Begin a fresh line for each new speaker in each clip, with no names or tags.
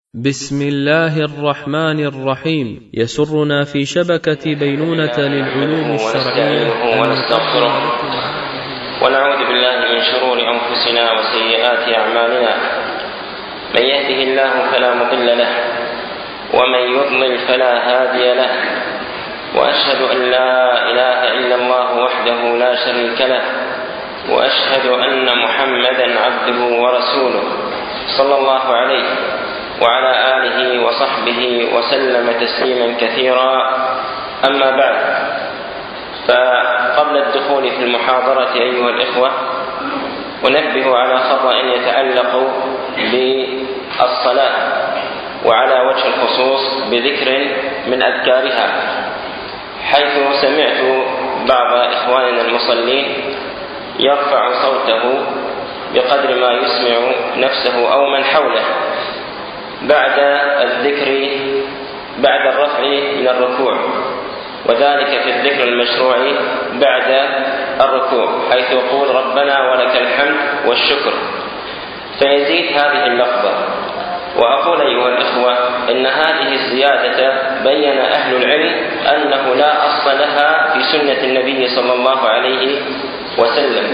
بسم الله الرحمن الرحيم. يسرنا في شبكة بينونة للعلوم الشرعية
ونستغفره ونعوذ بالله من شرور أنفسنا وسيئات أعمالنا. من يهده الله فلا مضل له ومن يضلل فلا هادي له، وأشهد أن لا إله إلا الله وحده لا شريك له، وأشهد أن محمدا عبده ورسوله صلى الله عليه وعلى آله وصحبه وسلم تسليما كثيرا. أما بعد، فقبل الدخول في المحاضرة أيها الإخوة أنبه على خطأ يتعلق بالصلاة، وعلى وجه الخصوص بذكر من أذكارها، حيث سمعت بعض إخواننا المصلين يرفع صوته بقدر ما يسمع نفسه أو من حوله بعد الذكر بعد الرفع من الركوع، وذلك في الذكر المشروع بعد الركوع، حيث يقول ربنا ولك الحمد والشكر، فيزيد هذه اللفظة. وأقول أيها الإخوة إن هذه الزيادة بين أهل العلم أنه لا أصل لها في سنة النبي صلى الله عليه وسلم،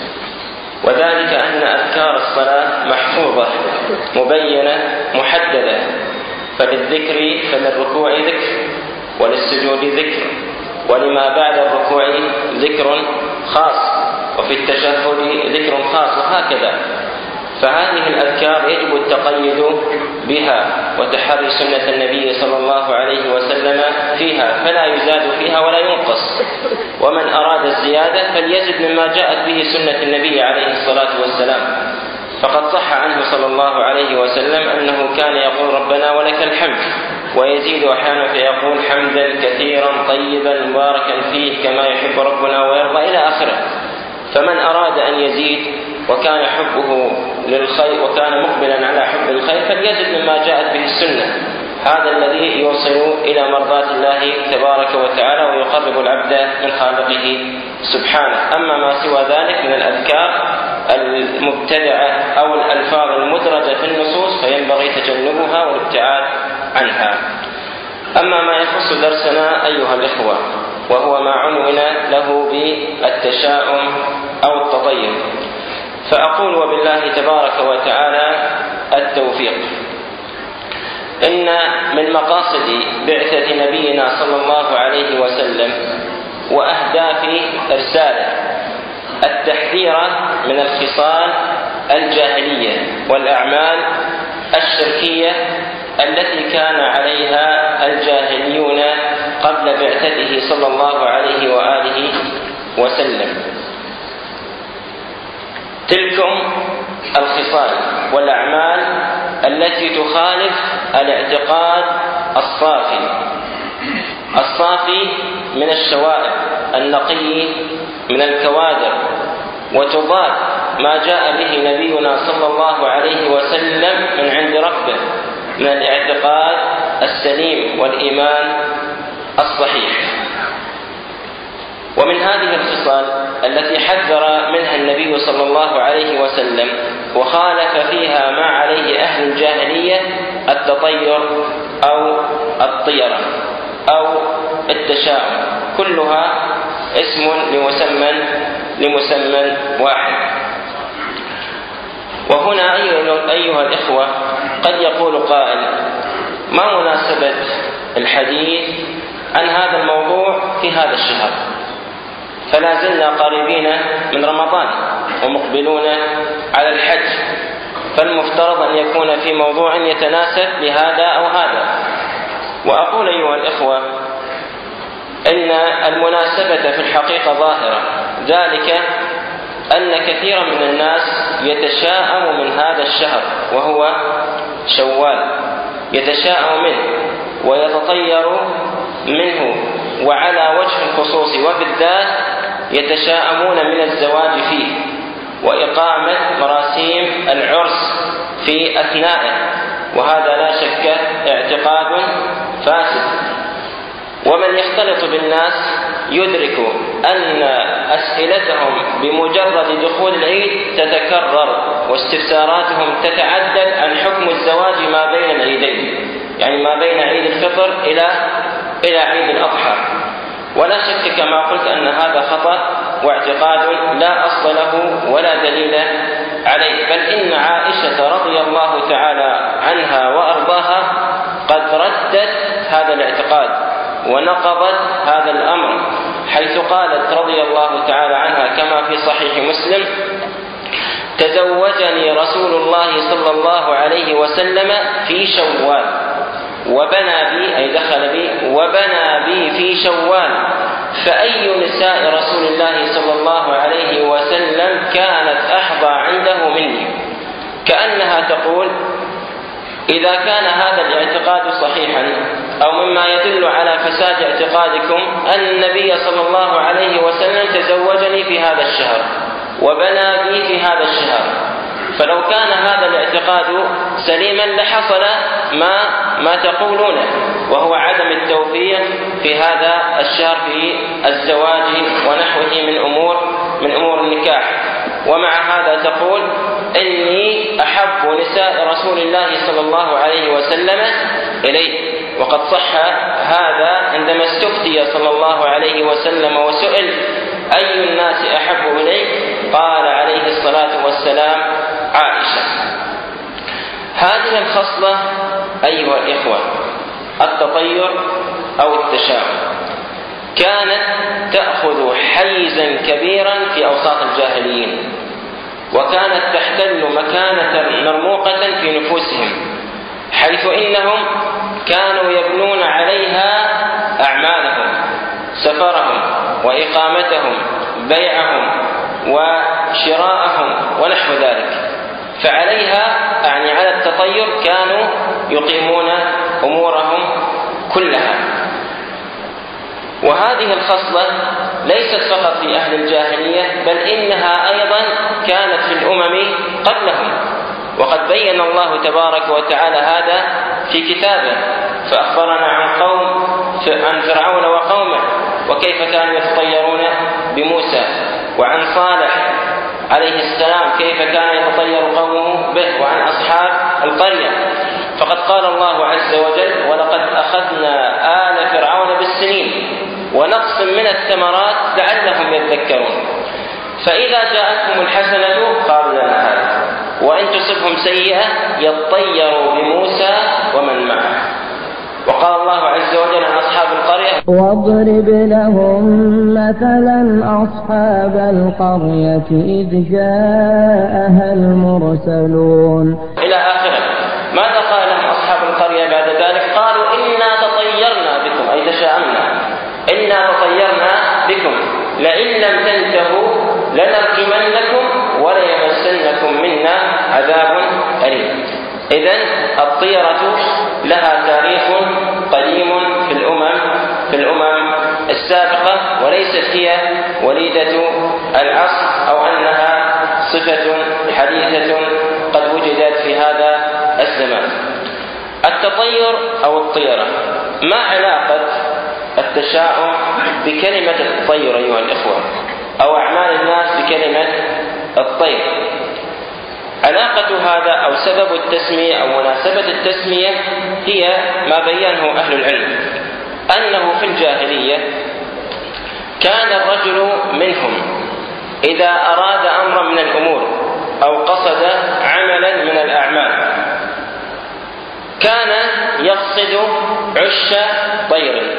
وذلك أن أذكار الصلاة محفوظة مبينة محددة، فللذكر فللركوع ذكر، وللسجود ذكر، ولما بعد الركوع ذكر خاص، وفي التشهد ذكر خاص، وهكذا. فهذه الأذكار يجب التقيد بها وتحري سنة النبي صلى الله عليه وسلم فيها، فلا يزاد فيها ولا ينقص. ومن أراد الزيادة فليزد مما جاءت به سنة النبي عليه الصلاة والسلام، فقد صح عنه صلى الله عليه وسلم أنه كان يقول ربنا ولك الحمد، ويزيد أحيانا فيقول حمدا كثيرا طيبا مباركا فيه كما يحب ربنا ويرضى إلى آخره. فمن أراد أن يزيد وكان حبه للخير وكان مقبلا على حب الخير فليزد مما جاءت به السنة، هذا الذي يوصل إلى مرضاة الله تبارك وتعالى ويقرب العبد من خالقه سبحانه. أما ما سوى ذلك من الأذكار المبتدعة أو الألفاظ المدرجة في النصوص فينبغي تجنبها والابتعاد عنها. أما ما يخص درسنا أيها الإخوة، وهو ما عنون له بالتشاؤم أو التطير، فأقول وبالله تبارك وتعالى التوفيق. إن من مقاصد بعثة نبينا صلى الله عليه وسلم وأهداف إرساله التحذير من الخصال الجاهلية والأعمال الشركية التي كان عليها الجاهليون قبل بعثته صلى الله عليه وآله وسلم. تلكم الخصال والأعمال التي تخالف الاعتقاد الصافي من الشوائب النقي من الكوادر، وتضاد ما جاء به نبينا صلى الله عليه وسلم من عند ربه من الاعتقاد السليم والإيمان الصحيح. ومن هذه الخصال التي حذر منها النبي صلى الله عليه وسلم وخالف فيها ما عليه أهل الجاهلية التطير أو الطيرة أو التشاؤم، كلها اسم لمسمى واحد. وهنا أيها الإخوة قد يقول قائل: ما مناسبة الحديث عن هذا الموضوع في هذا الشهر؟ فلا زلنا قريبين من رمضان ومقبلون على الحج، فالمفترض أن يكون في موضوع يتناسب لهذا أو هذا. وأقول أيها الإخوة إن المناسبة في الحقيقة ظاهرة، ذلك أن كثيرا من الناس يتشاءم من هذا الشهر وهو شوال، يتشاءم منه ويتطير منه، وعلى وجه الخصوص وبالذات يتشاءمون من الزواج فيه وإقامة مراسيم العرس في أثنائه، وهذا لا شك اعتقاد فاسد. ومن يختلط بالناس يدرك أن أسئلتهم بمجرد دخول العيد تتكرر واستفساراتهم تتعدد عن حكم الزواج ما بين العيدين، يعني ما بين عيد الفطر إلى عيد الأضحى. ولا شك كما قلت أن هذا خطأ واعتقاد لا أصل له ولا دليل عليه، بل إن عائشة رضي الله تعالى عنها وأرضاها قد ردت هذا الاعتقاد ونقضت هذا الأمر، حيث قالت رضي الله تعالى عنها كما في صحيح مسلم: تزوجني رسول الله صلى الله عليه وسلم في شوال وبنى بي، أي دخل بي وبنى بي في شوال، فأي نساء رسول الله صلى الله عليه وسلم كانت أحظى عنده مني. كأنها تقول: إذا كان هذا الاعتقاد صحيحا أو مما يدل على فساد اعتقادكم أن النبي صلى الله عليه وسلم تزوجني في هذا الشهر وبنى بي في هذا الشهر، فلو كان هذا الاعتقاد سليما لحصل ما تقولونه، وهو عدم التوفيق في هذا الشهر في الزواج ونحوه من أمور النكاح. ومع هذا تقول: إني أحب نساء رسول الله صلى الله عليه وسلم إليه. وقد صح هذا عندما استفتي صلى الله عليه وسلم وسئل: أي الناس أحب إليه؟ قال عليه الصلاة والسلام: عائشة. هذه الخصلة أيها الإخوة، التطير أو التشاؤم، كانت تأخذ حيزا كبيرا في أوساط الجاهليين، وكانت تحتل مكانة مرموقة في نفوسهم، حيث إنهم كانوا يبنون عليها أعمالهم، سفرهم وإقامتهم، بيعهم وشراءهم ونحو ذلك، فعليها يعني على التطير كانوا يقيمون أمورهم كلها. وهذه الخصلة ليست فقط في أهل الجاهلية، بل إنها أيضا كانت في الأمم قبلهم، وقد بين الله تبارك وتعالى هذا في كتابه، فأخبرنا عن فرعون وقومه وكيف كانوا يتطيرون بموسى، وعن صالح عليه السلام كيف كان يتطير قومه به، وعن أصحاب القرية. فقد قال الله عز وجل: ولقد أخذنا آل فرعون بالسنين ونقص من الثمرات لعلهم يذكرون. فإذا جاءتهم الحسنة قالوا لنا هذا، وإن تصبهم سيئة يطيروا بموسى ومن معه. وقال الله عز وجل عن أصحاب القرية:
واضرب لهم مثلا أصحاب القرية إذ جاءها المرسلون
إلى آخره. ماذا قال لهم أصحاب القرية بعد ذلك؟ قالوا: إنا تطيرنا بكم، أي تشاءمنا، إنا تطيرنا بكم، لئن لم تنتهوا لنرجمنكم وليمسنكم منا عذاب أليم. إذن الطيرة لها تاريخ قديم في الأمم السابقة، وليست هي وليدة العصر أو أنها صفة حديثة قد وجدت في هذا الزمان. التطير أو الطيرة، ما علاقة التشاؤم بكلمة التطير أيها الإخوة، أو أعمال الناس بكلمة الطير؟ علاقة هذا أو سبب التسمية أو مناسبة التسمية هي ما بينه أهل العلم، أنه في الجاهلية كان الرجل منهم إذا أراد أمرا من الأمور أو قصد عملا من الأعمال كان يقصد عش طير،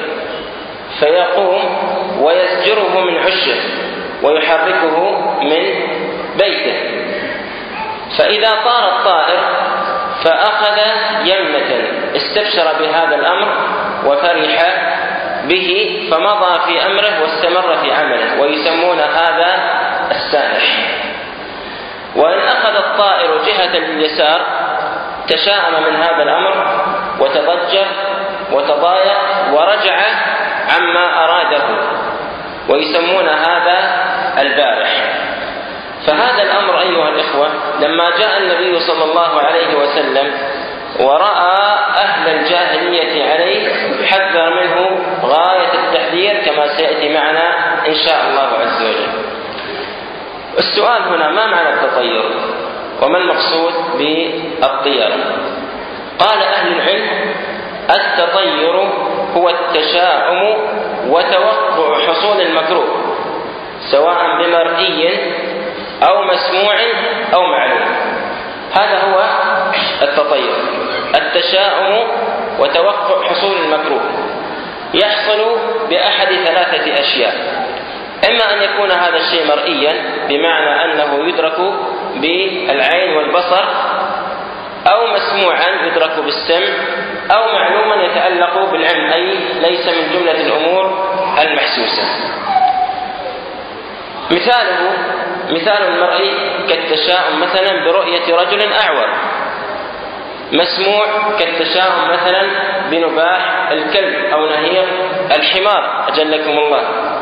فيقوم ويزجره من عشه ويحركه من بيته، فإذا طار الطائر فأخذ يمة استبشر بهذا الأمر وفرح به، فمضى في أمره واستمر في عمله، ويسمون هذا السائح. وإن أخذ الطائر جهة اليسار تشاءم من هذا الأمر وتضجر وتضايق ورجع عما أراده، ويسمون هذا البارح. فهذا الأمر أيها الإخوة لما جاء النبي صلى الله عليه وسلم ورأى أهل الجاهلية عليه حذر منه غاية التحذير، كما كما سيأتي معنا إن شاء الله عز وجل. السؤال هنا: ما معنى التطير؟ وما المقصود بالطيرة؟ قال أهل العلم: التطير هو التشاؤم وتوقع حصول المكروه، سواء بمرئي أو مسموع أو معلوم. هذا هو التطير، التشاؤم وتوقع حصول المكروه. يحصل بأحد ثلاثة أشياء: إما أن يكون هذا الشيء مرئيا، بمعنى أنه يدرك بالعين والبصر، أو مسموعا يدرك بالسمع، أو معلوما يتعلق بالعلم، أي ليس من جملة الأمور المحسوسة. مثال المرئي كالتشاؤم مثلا برؤية رجل أعور، مسموع كالتشاؤم مثلا بنباح الكلب أو نهيق الحمار أجلكم الله،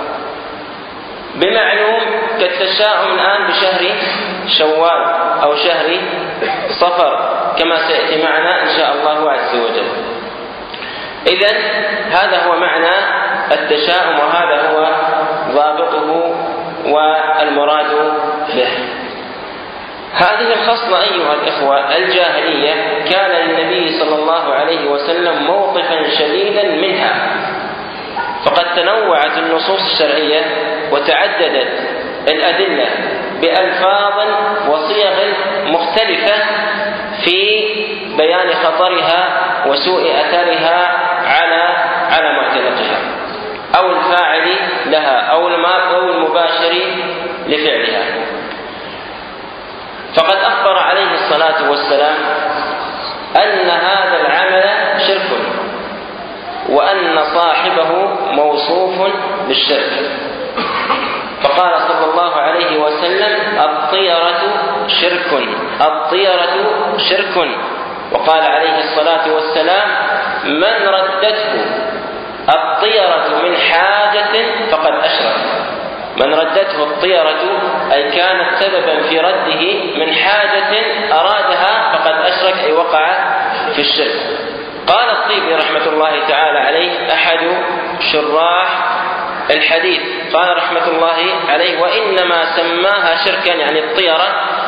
بمعلوم كالتشاؤم الآن بشهر شوال أو شهر صفر كما سيأتي معنا إن شاء الله عز وجل. إذن هذا هو معنى التشاؤم، وهذا هو ضابطه والمراد به. هذه الخصلة أيها الإخوة الجاهلية كان للنبي صلى الله عليه وسلم موقفا شديدا منها، فقد تنوعت النصوص الشرعية وتعددت الأدلة بألفاظ وصيغ مختلفة في بيان خطرها وسوء أثرها على معتنقها أو الفاعل لها أو المباشر لفعلها. فقد أخبر عليه الصلاة والسلام أن هذا العمل شرك، وأن صاحبه موصوف بالشرك. فقال صلى الله عليه وسلم: الطيرة شرك، الطيرة شرك. وقال عليه الصلاة والسلام: من ردته الطيرة من حاجة فقد أشرك. من ردته الطيرة أي كانت سببا في رده من حاجة أرادها فقد أشرك، أي وقع في الشرك. قال الطيبي رحمة الله تعالى عليه أحد شراح الحديث، قال رحمة الله عليه: وإنما سماها شركا يعني الطيرة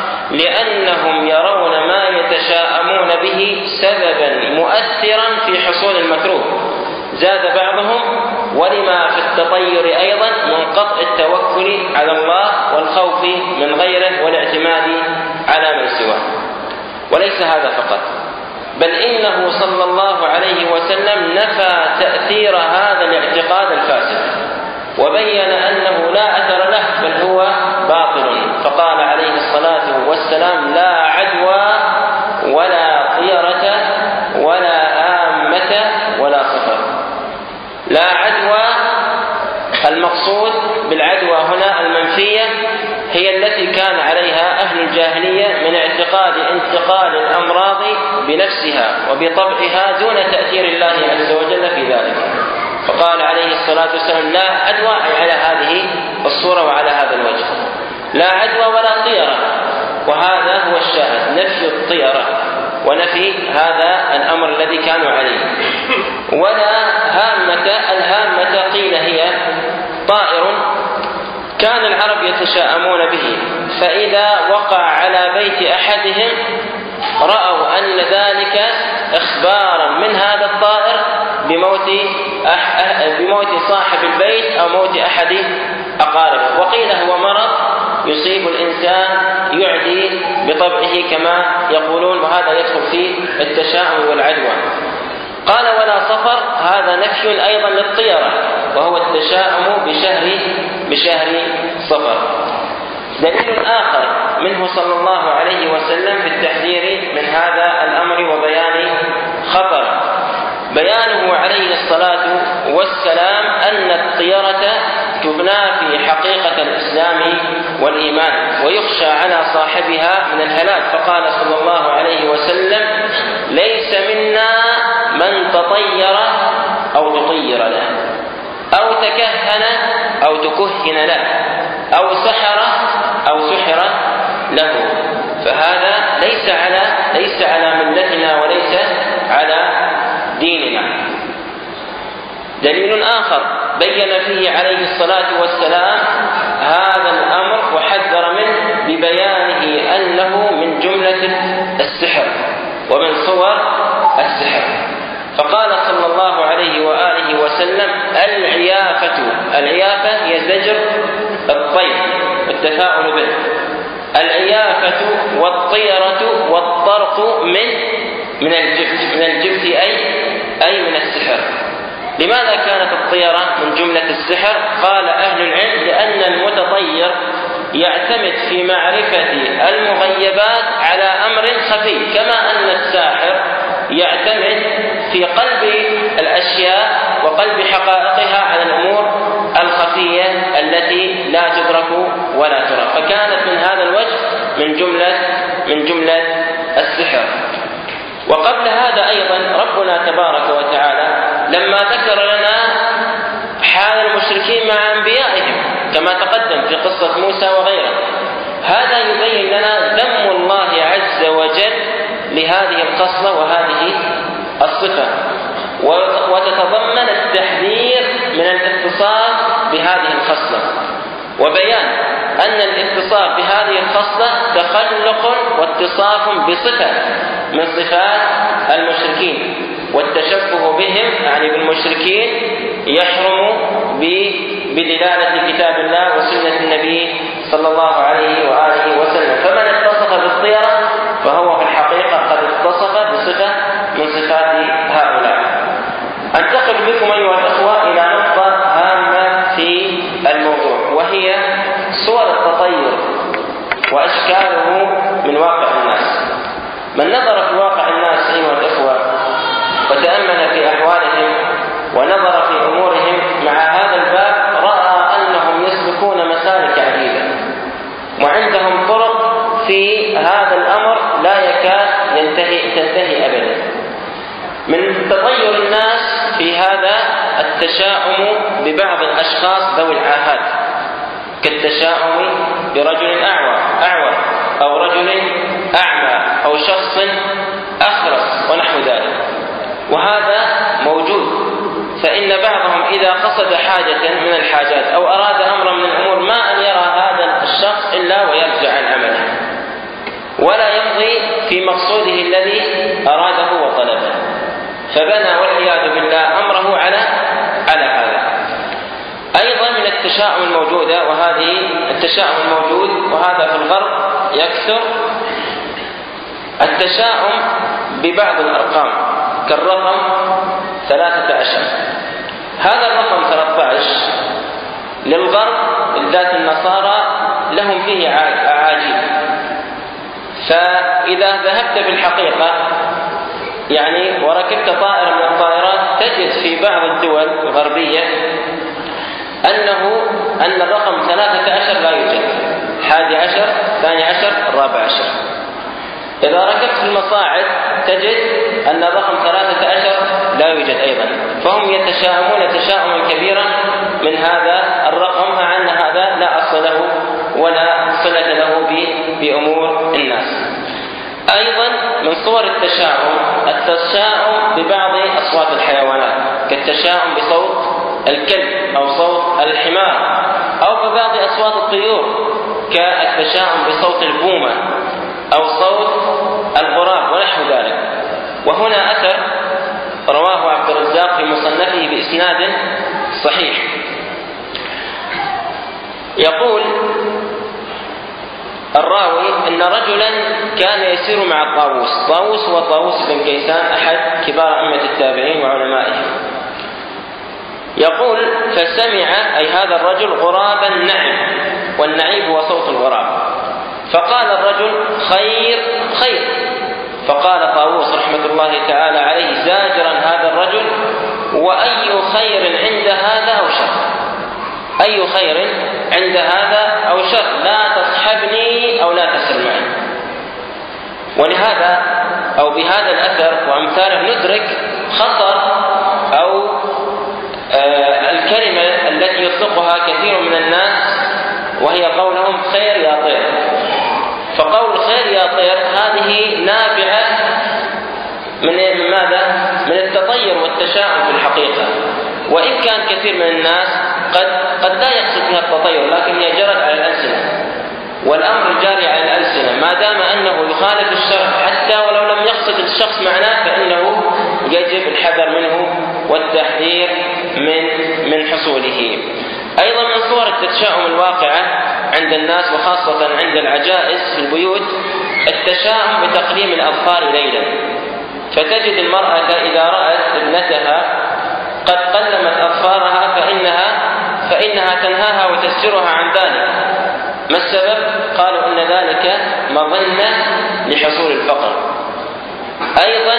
لأنهم يرون ما يتشاءمون به سببا مؤثرا في حصول المكروه. زاد بعضهم: ولما في التطير أيضا من قطع التوكل على الله والخوف من غيره والاعتماد على من سواه. وليس هذا فقط، بل إنه صلى الله عليه وسلم نفى تأثير هذا الاعتقاد الفاسد، وبين أنه لا أثر له بل هو باطل. فقال عليه الصلاة والسلام: لا عدوى ولا طيرة ولا هامة ولا صفر. لا عدوى، المقصود بالعدوى هنا المنفية هي التي كان عليها أهل الجاهلية من اعتقاد انتقال الأمراض بنفسها وبطبعها دون تأثير الله عز وجل في ذلك. فقال عليه الصلاة والسلام: لا عدوى، أي على هذه الصورة وعلى هذا الوجه. لا عدوى ولا طيرة، وهذا هو الشاهد، نفي الطيرة ونفي هذا الأمر الذي كانوا عليه. ولا هامة، الهامة قيل هي طائر كان العرب يتشاءمون به، فإذا وقع على بيت أحدهم رأوا أن ذلك إخبارا من هذا الطائر بموت صاحب البيت أو موت أحد أقاربه. وقيل هو مرض يصيب الإنسان يعدي بطبعه كما يقولون، وهذا يدخل في التشاؤم والعدوى. قال: ولا صفر، هذا نفي أيضا للطيرة، وهو التشاؤم بشهر صفر. دليل آخر منه صلى الله عليه وسلم في التحذير من هذا الأمر وبيان خطر، بيانه عليه الصلاة والسلام أن الطيرة تنافي حقيقة الإسلام والإيمان ويخشى على صاحبها من الهلاك. فقال صلى الله عليه وسلم: ليس منا من تطير أو تطير له، أو تكهن أو تكهن له، أو سحر أو سحر له. فهذا ليس على ملتنا وليس على ديننا. دليل آخر بين فيه عليه الصلاة والسلام هذا الأمر وحذر منه ببيانه أنه من جملة السحر ومن صور السحر. فقال صلى الله عليه وآله وسلم: العيافة هي زجر الطير والتفاؤل به. العيافة والطيرة والطرق من الجبت أي من السحر. لماذا كانت الطيرة من جملة السحر؟ قال أهل العلم: لأن المتطير يعتمد في معرفة المغيبات على أمر خفي، كما أن الساحر يعتمد في قلب الأشياء وقلب حقائقها على الأمور الخفية التي لا تدرك ولا ترى. فكانت من هذا الوجه من جملة السحر. وقبل هذا أيضا ربنا تبارك وتعالى لما ذكر لنا حال المشركين مع أنبيائهم كما تقدم في قصة موسى وغيره، هذا يبين لنا ذم الله عز وجل لهذه الخصلة وهذه الصفة، وتتضمن التحذير من الاتصال بهذه الخصلة، وبيان أن الاتصال بهذه الخصلة تخلق واتصاف بصفة من صفات المشركين، والتشبه بهم يعني بالمشركين يحرم بدلالة كتاب الله وسنة النبي صلى الله عليه وآله وسلم. فمن اتصف بالطيرة فهو في الحقيقة قد اتصف بصفة من صفات هؤلاء. أنتقل بكم أيها الأخوة إلى نقطة هامة في الموضوع، وهي صور التطير وأشكاله من واقع الناس. من نظر في واقع الناس أيها الأخوة وتأمل في أحوالهم ونظر في أمورهم مع هذا الباب رأى أنهم يسلكون مسالك عديدة، وعندهم طرق في هذا الأمر لا يكاد تنتهي أبدا. من تطير الناس في هذا التشاؤم ببعض الأشخاص ذوي العاهات، كالتشاؤم برجل أعور أو رجل أعمى أو شخص أخرس ونحو ذلك، وهذا موجود. فإن بعضهم إذا قصد حاجة من الحاجات أو أراد أمرا من الأمور ما أن يرى هذا الشخص إلا ويرجع عن عمله ولا يمضي في مقصوده الذي أراده وطلبه، فبنى والعياذ بالله أمره على هذا. أيضا من التشاؤم الموجودة، وهذه التشاؤم الموجود وهذا في الغرب يكثر، التشاؤم ببعض الأرقام كالرقم 13. هذا الرقم 13 للغرب بالذات النصارى لهم فيه أعاجيب. فإذا ذهبت بالحقيقة يعني وركبت طائرة من الطائرات تجد في بعض الدول الغربية أن الرقم 13 لا يوجد، 11 12 14. إذا ركبت في المصاعد تجد أن الرقم 13 لا يوجد أيضا، فهم يتشاءمون تشاؤما كبيرا من هذا الرقم، مع أن هذا لا أصل له ولا صلة له بأمور الناس. أيضا من صور التشاؤم ببعض أصوات الحيوانات، كالتشاؤم بصوت الكلب أو صوت الحمار، أو ببعض أصوات الطيور كالتشاؤم بصوت البومة أو صوت الغراب ونحو ذلك. وهنا أثر رواه عبد الرزاق في مصنفه بإسناد صحيح، يقول الراوي أن رجلا كان يسير مع الطاووس. طاووس هو طاووس بن كيسان أحد كبار أئمة التابعين وعلمائهم. يقول فسمع أي هذا الرجل غرابا نعم، والنعيب هو صوت الغراب، فقال الرجل خير خير. فقال طاووس رحمة الله تعالى عليه زاجرا هذا الرجل وأي خير عند هذا أو شر، أي خير عند هذا أو شر، لا تصحبني أو لا تسر معي. ولهذا أو بهذا الأثر وأمثاله ندرك خطر أو الكلمة التي يطلقها كثير من الناس وهي قولهم خير يا طير. فقول خير يا طير هذه نابعة من ماذا؟ من التطير والتشاؤم في الحقيقة، وإن كان كثير من الناس قد لا يقصد فيها التطير، لكن هي جرت على الألسنة، والأمر جاري على الألسنة ما دام أنه يخالف الشرع، حتى ولو لم يقصد الشخص معناه فإنه يجب الحذر منه والتحذير من حصوله. أيضا من صور التشاؤم الواقعة عند الناس وخاصة عند العجائز في البيوت التشاؤم بتقليم الأظفار ليلا، فتجد المرأة إذا رأت ابنتها قد قلمت أظفارها فإنها تنهاها وتزجرها عن ذلك. ما السبب؟ قالوا إن ذلك مظنة لحصول الفقر. أيضا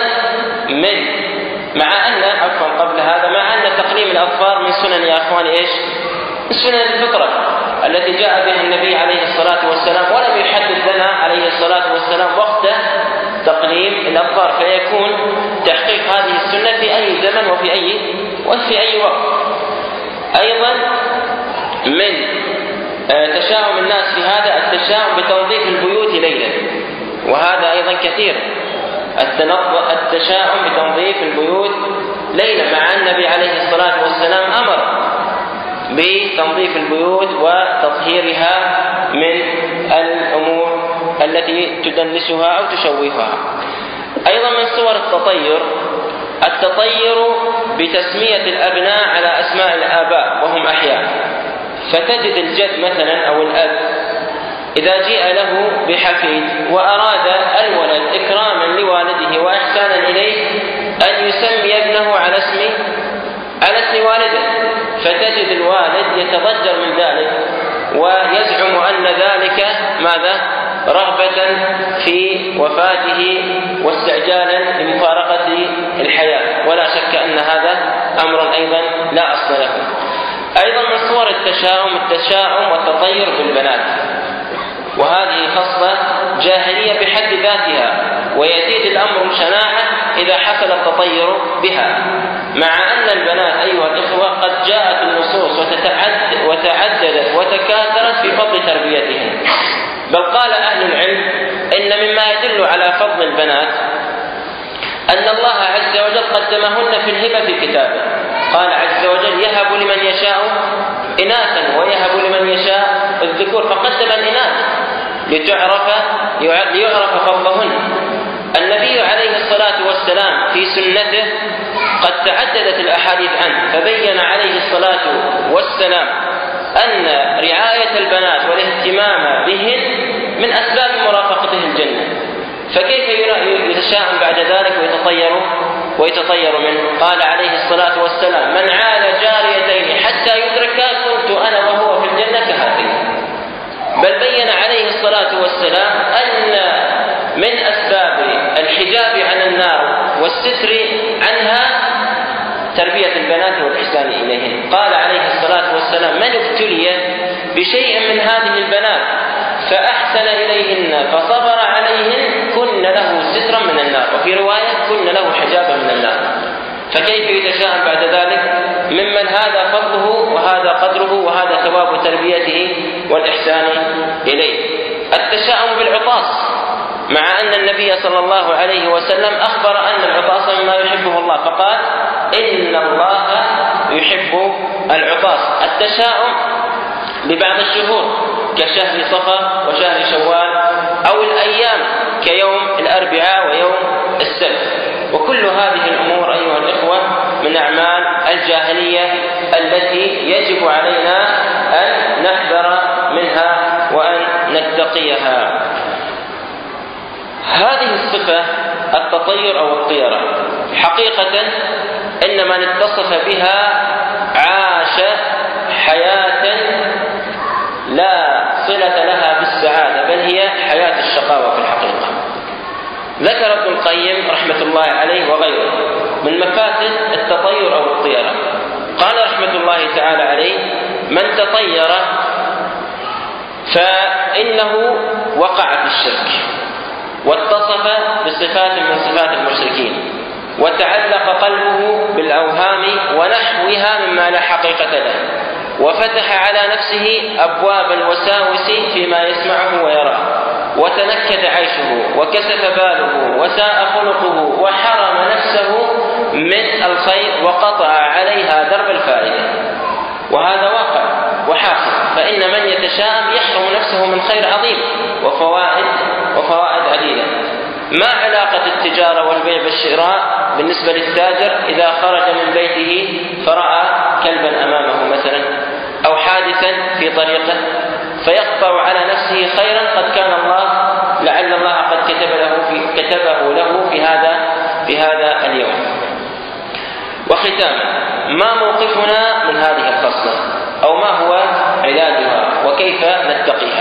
مع أن تقليم الأظفار من سنن يا أخواني إيش؟ من سنن الفطرة التي جاء بها النبي عليه الصلاة والسلام، ولم يحدد لنا عليه الصلاة والسلام وقت تقليم الأظفار، فيكون تحقيق هذه السنة في أي زمن وفي أي وقت. أيضا من تشاؤم الناس في هذا التشاؤم بتنظيف البيوت ليلا، وهذا أيضا كثير، التشاؤم بتنظيف البيوت ليلا، مع أن النبي عليه الصلاة والسلام أمر بتنظيف البيوت وتطهيرها من الأمور التي تدنسها أو تشوهها. أيضا من صور التطير بتسمية الأبناء على أسماء الآباء وهم أحياء، فتجد الجد مثلا أو الأب إذا جيء له بحفيد وأراد الولد إكراما لوالده وإحسانا إليه أن يسمي ابنه على اسم والده، فتجد الوالد يتضجر من ذلك ويزعم أن ذلك رغبة في وفاته واستعجالا لمفارقة الحياة، ولا شك أن هذا أمر أيضا لا أصل له. أيضا من صور التشاؤم والتطير بالبنات، وهذه خصلة جاهلية بحد ذاتها، ويزيد الأمر شناعة إذا حصل التطير بها، مع أن البنات أيها الإخوة قد جاءت النصوص وتعددت وتكاثرت في فضل تربيتهم، بل قال أهل العلم إن مما يدل على فضل البنات أن الله عز وجل قدمهن في الهبة في كتابه، قال عز وجل يهب لمن يشاء إناثا ويهب لمن يشاء الذكور، فقدم الإناث ليعرف فضلهن. النبي عليه الصلاة والسلام في سنته قد تعددت الأحاديث عنه، فبين عليه الصلاة والسلام أن رعاية البنات والاهتمام بهن من أسباب مرافقته الجنة، فكيف يتشاءم بعد ذلك ويتطير منه؟ قال عليه الصلاة والسلام من عال جاريتين حتى يدركا كنت أنا وهو في الجنة كهاتين. بل بين عليه الصلاة والسلام أن من أسباب الحجاب عن النار والستر عنها تربية البنات والإحسان إليهن. قال عليه الصلاة والسلام من ابتلي بشيء من هذه البنات فأحسن إليهن فصبر عليهن كن له سترا من النار، وفي رواية كن له حجابا من النار. فكيف يتشاءم بعد ذلك ممن هذا فضله وهذا قدره وهذا ثواب تربيته والإحسان إليه؟ التشاؤم بالعطاس، مع أن النبي صلى الله عليه وسلم أخبر أن العطاس مما يحبه الله، فقال إن الله يحب العطاس. التشاؤم ببعض الشهور كشهر صفر وشهر شوال، أو الأيام كيوم الأربعاء ويوم السبت، وكل هذه الأمور أيها الإخوة من أعمال الجاهلية التي يجب علينا أن نحذر منها وأن نتقيها. هذه الصفة التطير أو الطيرة حقيقة إن من اتصف بها عاش حياة لا صلة لها بالسعادة، بل هي حياة الشقاوة في الحقيقة. ذكر ابن القيم رحمة الله عليه وغيره من مفاسد التطير أو الطيرة، قال رحمة الله تعالى عليه من تطير فإنه وقع في الشرك واتصف بصفات من صفات المشركين، وتعلق قلبه بالأوهام ونحوها مما لا حقيقة له، وفتح على نفسه أبواب الوساوس فيما يسمعه ويراه، وتنكد عيشه وكسف باله وساء خلقه، وحرم نفسه من الخير وقطع عليها درب الفائدة، وهذا واقع وحاصل. فإن من يتشائم يحرم نفسه من خير عظيم وفوائد عديدة. ما علاقة التجارة والبيع بالشراء بالنسبة للتاجر إذا خرج من بيته فرأى كلبا أمامه مثلا أو حادثا في طريقه فيقطع على نفسه خيرا قد كان الله لعل الله قد كتبه له في هذا اليوم. وختاما، ما موقفنا من هذه الخصلة أو ما هو علاجها وكيف نتقيها؟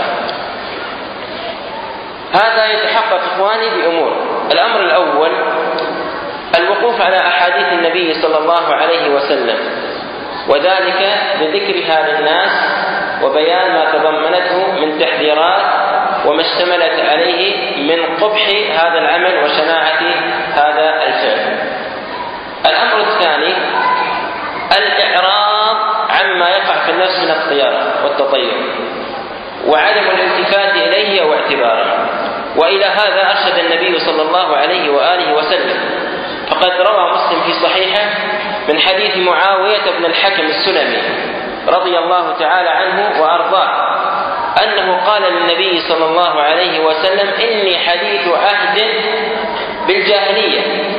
هذا يتحقق إخواني بأمور. الأمر الأول الوقوف على أحاديث النبي صلى الله عليه وسلم، وذلك بذكرها للناس وبيان ما تضمنته من تحذيرات وما اشتملت عليه من قبح هذا العمل وشناعة هذا الفعل. الأمر الثاني الإعراض عما يقع في النفس من الطيرة والتطير وعدم الالتفات إليه أو اعتباره. وإلى هذا أرشد النبي صلى الله عليه وآله وسلم، فقد روى مسلم في صحيحه من حديث معاوية بن الحكم السلمي رضي الله تعالى عنه وأرضاه أنه قال للنبي صلى الله عليه وسلم: إني حديث عهد بالجاهلية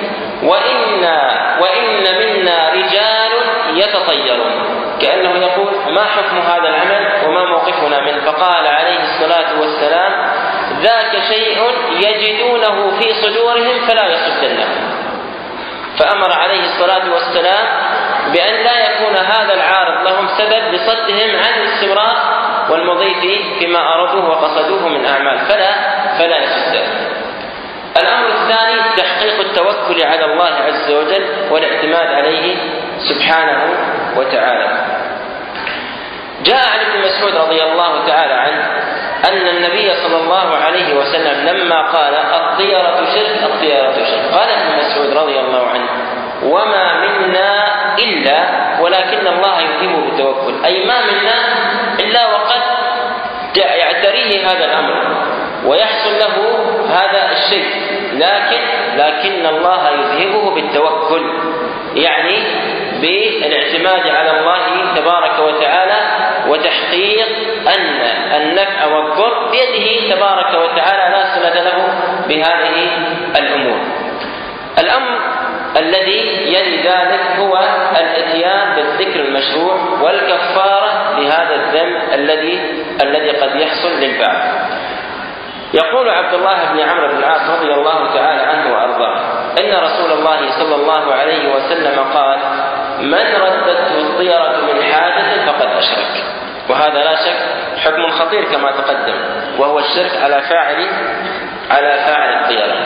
وإن منا رجال يتطيرون، كأنه يقول: ما حكم هذا العمل وما موقفنا منه؟ فقال عليه الصلاة والسلام: ذاك شيء يجدونه في صدورهم فلا يصدنهم. فأمر عليه الصلاة والسلام بأن لا يكون هذا العارض لهم سبب لصدهم عن الاستمرار والمضي فيما أرادوه وقصدوه من أعمال فلا يصدهم. الأمر الثاني تحقيق التوكل على الله عز وجل والاعتماد عليه سبحانه وتعالى. جاء عن ابن مسعود رضي الله تعالى عنه أن النبي صلى الله عليه وسلم لما قال: الطيرة شرك قال ابن مسعود رضي الله عنه: وما منا إلا ولكن الله يلهمه بالتوكل، أي ما منا إلا وقد يعتريه هذا الأمر ويحصل له هذا الشيء، لكن الله يذهبه بالتوكل، يعني بالاعتماد على الله تبارك وتعالى وتحقيق أن النفع والضر بيده تبارك وتعالى لا صلة له بهذه الأمور. الأمر الذي يلي ذلك هو الاتيان بالذكر المشروع والكفارة لهذا الذنب الذي قد يحصل للبعض. يقول عبد الله بن عمرو بن العاص رضي الله تعالى عنه وأرضاه إن رسول الله صلى الله عليه وسلم قال: من ردته الطيرة من حاجة فقد أشرك. وهذا لا شك حكم خطير كما تقدم، وهو الشرك على فاعل الطيرة.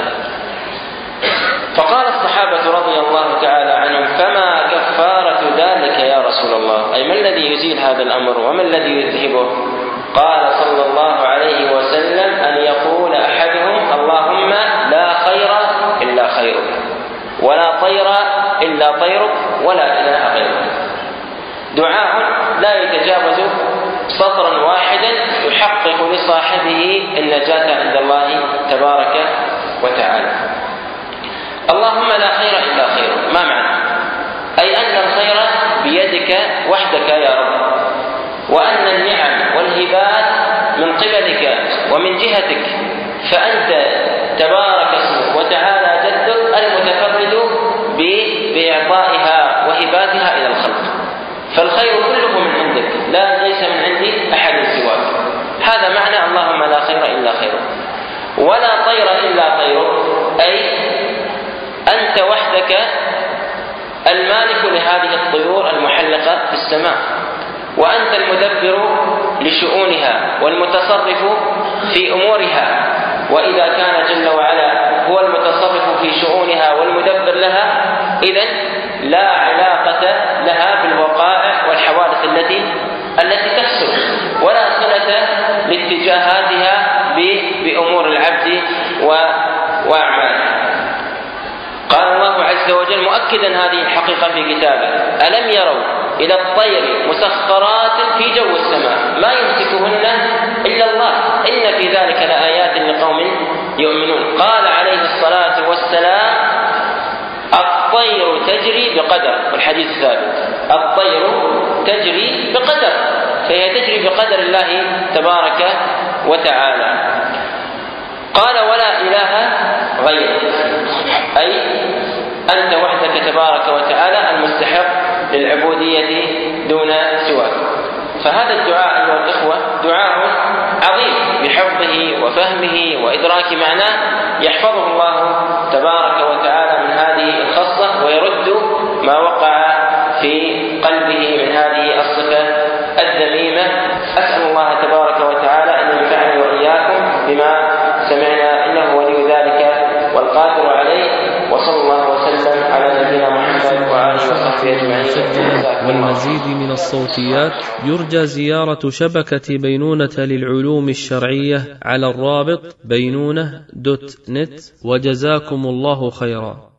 فقال الصحابة رضي الله تعالى عنهم: فما كفارة ذلك يا رسول الله؟ أي ما الذي يزيل هذا الأمر وما الذي يذهبه؟ قال صلى الله عليه وسلم: أن يقول أحدهم: اللهم لا خير إلا خيرك ولا طير إلا طيرك ولا إله غيرك. دعاء لا يتجاوز سطرا واحدا يحقق لصاحبه النجاة عند الله تبارك وتعالى. اللهم لا خير إلا خيرك، ما معنى؟ أي أن الخير بيدك وحدك يا رب، وأن النعم والهبات من قبلك ومن جهتك، فأنت تبارك اسمك وتعالى جدك المتفرد بإعطائها وهباتها إلى الخلق، فالخير كله من عندك، ليس من عند أحد سواك. هذا معنى اللهم لا خير إلا خيرك ولا طير إلا طيرك، أي أنت وحدك المالك لهذه الطيور المحلقة في السماء، وأنت المدبر لشؤونها والمتصرف في أمورها. وإذا كان جل وعلا هو المتصرف في شؤونها والمدبر لها، إذن لا علاقة لها بالوقائع والحوادث التي تحصل، ولا صلة لاتجاهاتها بأمور العبد وأعماله. قال الله عز وجل مؤكدا هذه الحقيقة في كتابه: ألم يروا إلى الطير مسخرات في جو السماء ما يمسكهن إلا الله إن في ذلك لآيات لقوم يؤمنون. قال عليه الصلاة والسلام: الطير تجري بقدر، والحديث ثابت، الطير تجري بقدر، فهي تجري بقدر الله تبارك وتعالى. قال ولا إله غيرك، أي أنت وحدك تبارك وتعالى المستحق للعبودية دون سواك. فهذا الدعاء أيها الإخوة دعاء عظيم بحفظه وفهمه وإدراك معناه، يحفظه الله تبارك وتعالى من هذه الخصلة ويرد ما وقع في قلبه من هذه الصفة الذميمة. أسأل الله تبارك وتعالى أن ينفعني وإياكم بما سمعنا، إنه ولي ذلك والقادر عليه. وصلى الله وسلم على نبينا محمد وعلى آله وصحبه أجمعين.
والمزيد من الصوتيات يرجى زيارة شبكة بينونة للعلوم الشرعية على الرابط بينونة.net. وجزاكم الله خيرا.